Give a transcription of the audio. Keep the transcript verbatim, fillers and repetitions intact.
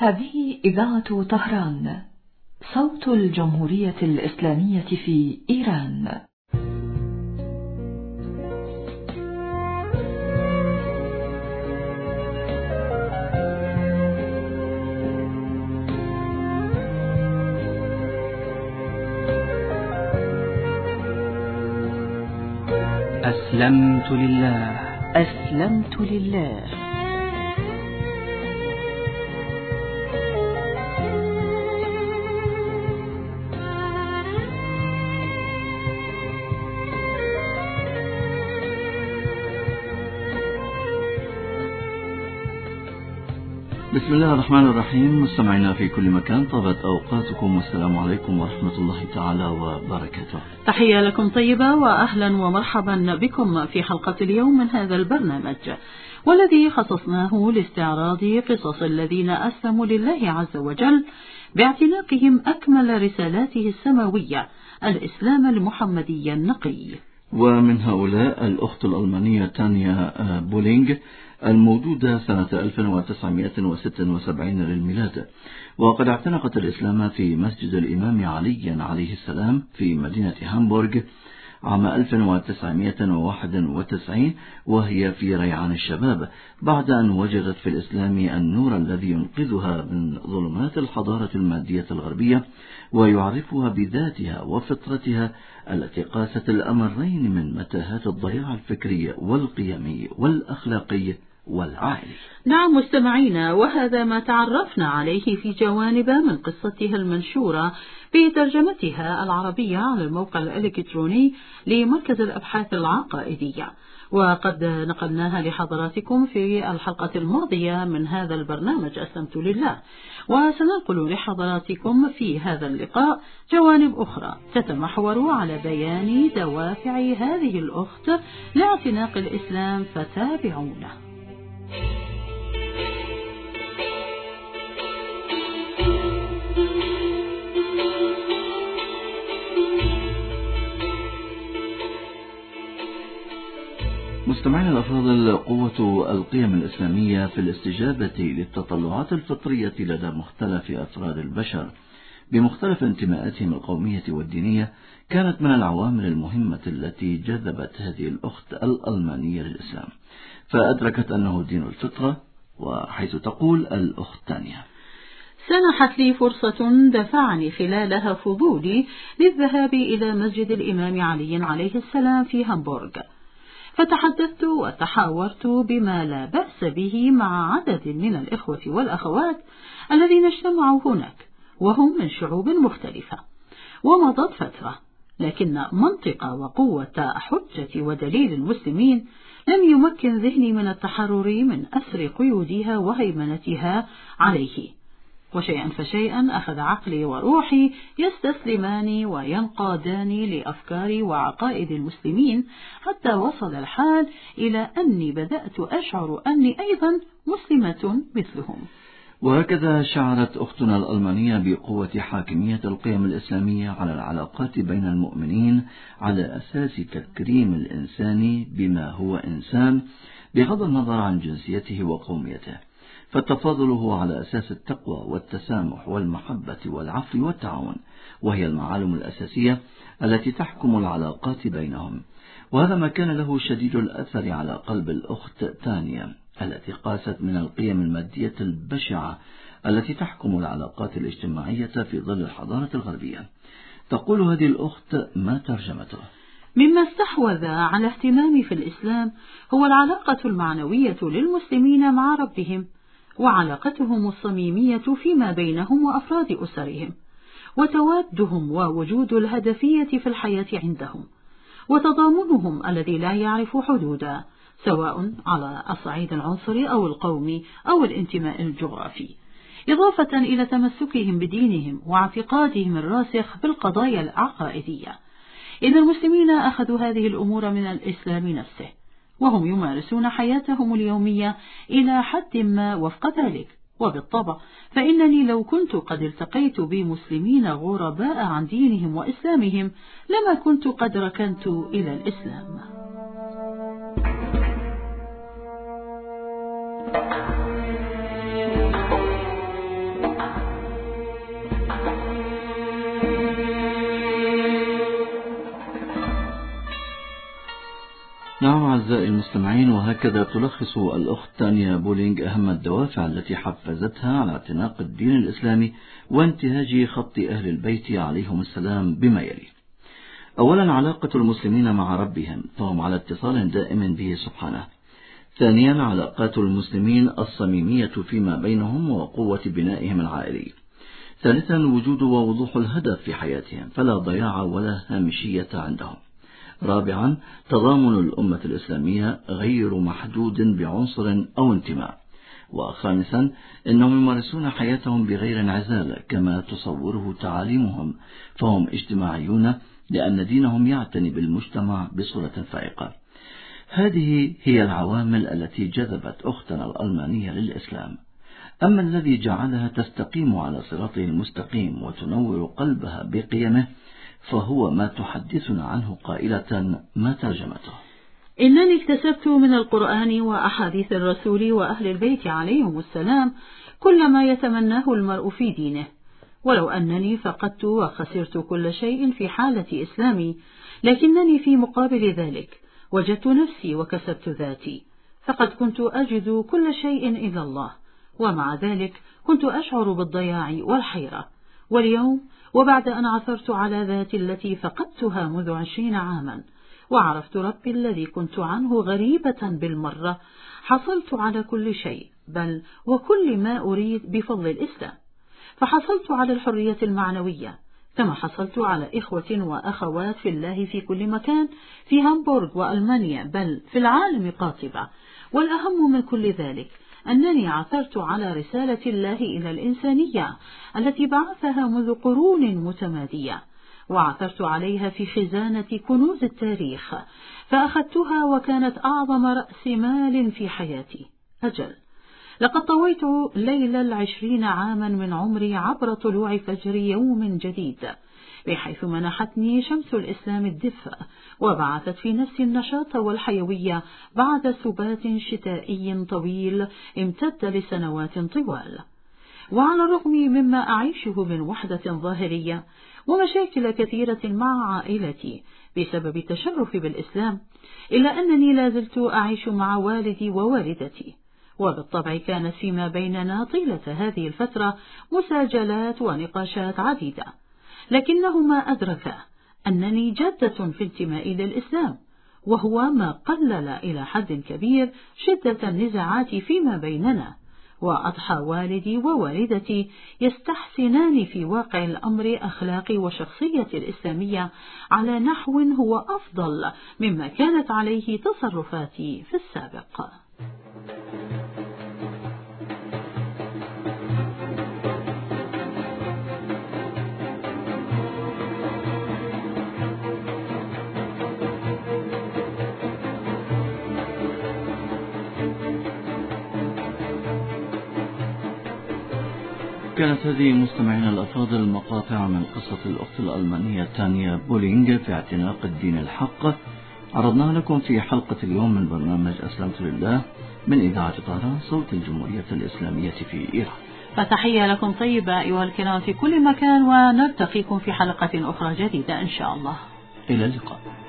هذه إذاعة طهران، صوت الجمهورية الإسلامية في إيران. أسلمت لله أسلمت لله. بسم الله الرحمن الرحيم. مستمعينا في كل مكان، طابت أوقاتكم والسلام عليكم ورحمة الله تعالى وبركاته. تحية لكم طيبة وأهلا ومرحبا بكم في حلقة اليوم من هذا البرنامج، والذي خصصناه لاستعراض قصص الذين أسلموا لله عز وجل باعتناقهم أكمل رسالاته السماوية، الإسلام المحمدي النقي. ومن هؤلاء الأخت الألمانية تانيا بولينغ، المولودة سنة ألف وتسعمائة وستة وسبعين للميلاد، وقد اعتنقت الإسلام في مسجد الإمام علي عليه السلام في مدينة هامبورغ عام ألف وتسعمائة وواحد وتسعين وهي في ريعان الشباب، بعد أن وجدت في الإسلام النور الذي ينقذها من ظلمات الحضارة المادية الغربية ويعرفها بذاتها وفطرتها التي قاست الأمرين من متاهات الضياع الفكري والقيمي والأخلاقي والعائلي. نعم مستمعينا، وهذا ما تعرفنا عليه في جوانب من قصتها المنشورة بترجمتها العربية على الموقع الإلكتروني لمركز الأبحاث العقائدية، وقد نقلناها لحضراتكم في الحلقة الماضية من هذا البرنامج أسلمت لله، وسننقل لحضراتكم في هذا اللقاء جوانب أخرى تتمحور على بيان دوافع هذه الأخت لاعتناق الإسلام، فتابعونا. مستمعينا الأفاضل، قوة القيم الإسلامية في الاستجابة للتطلعات الفطرية لدى مختلف أفراد البشر بمختلف انتماءاتهم القومية والدينية كانت من العوامل المهمة التي جذبت هذه الأخت الألمانية للإسلام، فأدركت أنه دين الفطرة. وحيث تقول الأخت تانيا: سنحت لي فرصة دفعني خلالها فضولي للذهاب إلى مسجد الإمام علي عليه السلام في هامبورغ، فتحدثت وتحاورت بما لا بأس به مع عدد من الإخوة والأخوات الذين اجتمعوا هناك، وهم من شعوب مختلفة. ومضت فترة، لكن منطق وقوة حجة ودليل المسلمين لم يمكن ذهني من التحرر من أسر قيودها وهيمنتها عليه، وشيئا فشيئا أخذ عقلي وروحي يستسلمان وينقادان لأفكار وعقائد المسلمين، حتى وصل الحال إلى أني بدأت أشعر أني أيضا مسلمة مثلهم. وهكذا شعرت أختنا الألمانية بقوة حاكمية القيم الإسلامية على العلاقات بين المؤمنين على أساس تكريم الإنسان بما هو إنسان بغض النظر عن جنسيته وقوميته، فالتفاضل هو على أساس التقوى والتسامح والمحبة والعفو والتعاون، وهي المعالم الأساسية التي تحكم العلاقات بينهم. وهذا ما كان له شديد الأثر على قلب الأخت تانيا التي قاست من القيم المادية البشعة التي تحكم العلاقات الاجتماعية في ظل الحضارة الغربية. تقول هذه الأخت ما ترجمته: مما استحوذ على اهتمامي في الإسلام هو العلاقة المعنوية للمسلمين مع ربهم، وعلاقتهم الصميمية فيما بينهم وأفراد أسرهم، وتوادهم ووجود الهدفية في الحياة عندهم، وتضامنهم الذي لا يعرف حدودا، سواء على الصعيد العنصري أو القومي أو الانتماء الجغرافي، إضافة إلى تمسكهم بدينهم واعتقادهم الراسخ بالقضايا العقائدية. إن المسلمين أخذوا هذه الأمور من الإسلام نفسه، وهم يمارسون حياتهم اليومية إلى حد ما وفق ذلك. وبالطبع فإنني لو كنت قد التقيت بمسلمين غرباء عن دينهم وإسلامهم لما كنت قد ركنت إلى الإسلام. أعزائي المستمعين، وهكذا تلخص الأخت تانيا بولينغ أهم الدوافع التي حفزتها على اعتناق الدين الإسلامي وانتهاج خط أهل البيت عليهم السلام بما يلي: أولا، علاقة المسلمين مع ربهم، فهم على اتصال دائم به سبحانه. ثانيا، علاقات المسلمين الصميمية فيما بينهم وقوة بنائهم العائلي. ثالثا، وجود ووضوح الهدف في حياتهم، فلا ضياع ولا هامشية عندهم. رابعا، تضامن الأمة الإسلامية غير محدود بعنصر أو انتماء. وخامسا، إنهم يمارسون حياتهم بغير انعزال كما تصوره تعاليمهم، فهم اجتماعيون لأن دينهم يعتني بالمجتمع بصورة فائقة. هذه هي العوامل التي جذبت أختنا الألمانية للإسلام. أما الذي جعلها تستقيم على صراطه المستقيم وتنور قلبها بقيمه فهو ما تحدثنا عنه قائلة ما ترجمته: إنني اكتسبت من القرآن وأحاديث الرسول وأهل البيت عليهم السلام كل ما يتمناه المرء في دينه، ولو أنني فقدت وخسرت كل شيء في حالة إسلامي، لكنني في مقابل ذلك وجدت نفسي وكسبت ذاتي، فقد كنت أجد كل شيء إلا الله، ومع ذلك كنت أشعر بالضياع والحيرة. واليوم وبعد أن عثرت على ذاتي التي فقدتها منذ عشرين عاما وعرفت ربي الذي كنت عنه غريبة بالمرة، حصلت على كل شيء، بل وكل ما أريد بفضل الإسلام. فحصلت على الحرية المعنوية، كما حصلت على إخوة وأخوات في الله في كل مكان، في هامبورغ وألمانيا، بل في العالم قاطبة. والأهم من كل ذلك أنني عثرت على رسالة الله إلى الإنسانية التي بعثها منذ قرون متمادية، وعثرت عليها في خزانة كنوز التاريخ، فأخذتها وكانت أعظم رأس مال في حياتي. أجل، لقد طويت ليل العشرين عاما من عمري عبر طلوع فجر يوم جديد، بحيث منحتني شمس الإسلام الدفء وبعثت في نفسي النشاط والحيوية بعد سبات شتائي طويل امتد لسنوات طوال. وعلى الرغم مما أعيشه من وحدة ظاهرية ومشاكل كثيرة مع عائلتي بسبب التشرف بالإسلام، إلا أنني لازلت أعيش مع والدي ووالدتي، وبالطبع كانت فيما بيننا طيلة هذه الفترة مساجلات ونقاشات عديدة، لكنهما أدركا أنني جادة في انتمائي للإسلام، وهو ما قلل إلى حد كبير شدة النزاعات فيما بيننا. وأضحى والدي ووالدتي يستحسنان في واقع الأمر أخلاقي وشخصية الإسلامية على نحو هو أفضل مما كانت عليه تصرفاتي في السابق. كانت هذه مستمعينا الأفاضل مقاطع من قصة الأخت الألمانية تانيا بولينغ في اعتناق الدين الحق، عرضناها لكم في حلقة اليوم من برنامج أسلمت لله من إذاعة طهران، صوت الجمهورية الإسلامية في إيران. فتحية لكم طيبة أيها الكرام في كل مكان، ونلتقيكم في حلقة أخرى جديدة إن شاء الله. إلى اللقاء.